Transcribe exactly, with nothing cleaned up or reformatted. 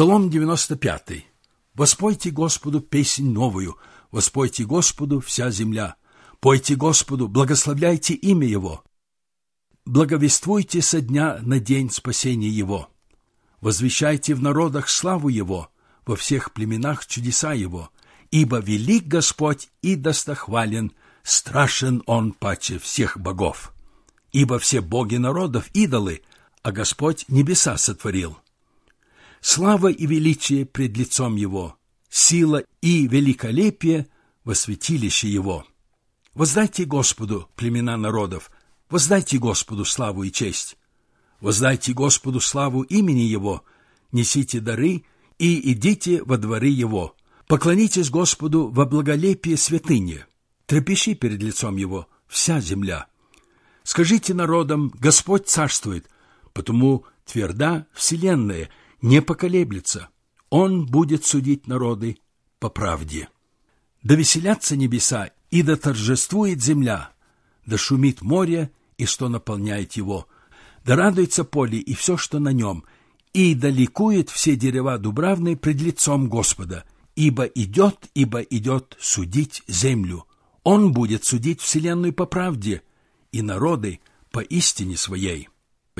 Псалом девяносто пятый. «Воспойте Господу песнь новую, воспойте Господу вся земля. Пойте Господу, благословляйте имя Его. Благовествуйте со дня на день спасения Его. Возвещайте в народах славу Его, во всех племенах чудеса Его. Ибо велик Господь и достохвален, страшен Он паче всех богов. Ибо все боги народов — идолы, а Господь небеса сотворил. Слава и величие пред лицом Его, сила и великолепие во святилище Его. Воздайте Господу, племена народов, воздайте Господу славу и честь. Воздайте Господу славу имени Его, несите дары и идите во дворы Его. Поклонитесь Господу во благолепие святыни. Трепещи перед лицом Его вся земля. Скажите народам: Господь царствует, потому тверда вселенная, не поколеблется. Он будет судить народы по правде. Да веселятся небеса, и да торжествует земля, да шумит море, и что наполняет его, да радуется поле и все, что на нем, и да ликует все дерева дубравные пред лицом Господа, ибо идет, ибо идет судить землю. Он будет судить вселенную по правде, и народы по истине своей.